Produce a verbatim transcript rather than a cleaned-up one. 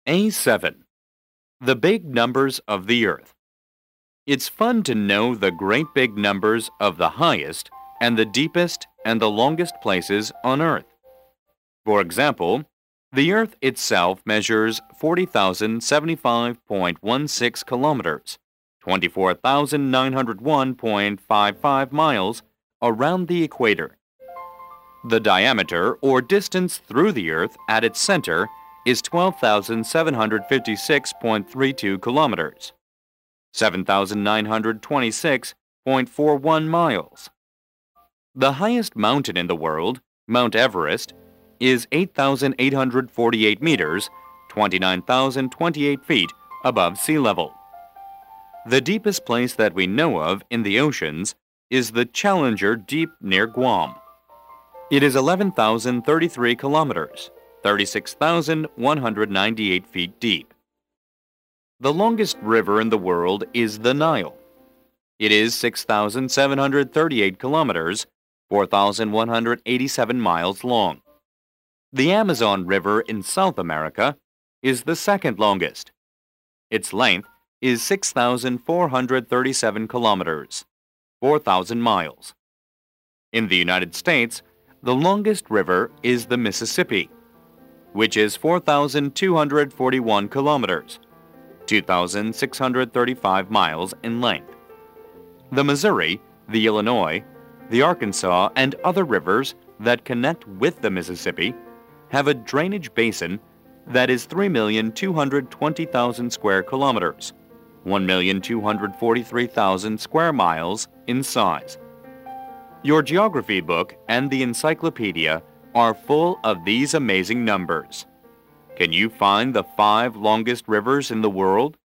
A seven. The big numbers of the Earth. It's fun to know the great big numbers of the highest and the deepest and the longest places on Earth. For example, the Earth itself measures forty thousand seventy-five point one six kilometers, twenty-four thousand nine hundred one point five five miles around the equator. The diameter or distance through the Earth at its center is twelve thousand seven hundred fifty-six point three two kilometers, seven thousand nine hundred twenty-six point four one miles. The highest mountain in the world, Mount Everest, is eight thousand eight hundred forty-eight meters, twenty-nine thousand twenty-eight feet above sea level. The deepest place that we know of in the oceans is the Challenger Deep near Guam. It is eleven thousand thirty-three kilometers, thirty-six thousand one hundred ninety-eight feet deep. The longest river in the world is the Nile. It is six thousand seven hundred thirty-eight kilometers, four thousand one hundred eighty-seven miles long. The Amazon River in South America is the second longest. Its length is six thousand four hundred thirty-seven kilometers, four thousand miles. In the United States, the longest river is the Mississippi, which is four thousand two hundred forty-one kilometers, two thousand six hundred thirty-five miles in length. The Missouri, the Illinois, the Arkansas, and other rivers that connect with the Mississippi have a drainage basin that is three million two hundred twenty thousand square kilometers, one million two hundred forty-three thousand square miles in size. Your geography book and the encyclopedia are full of these amazing numbers. Can you find the five longest rivers in the world?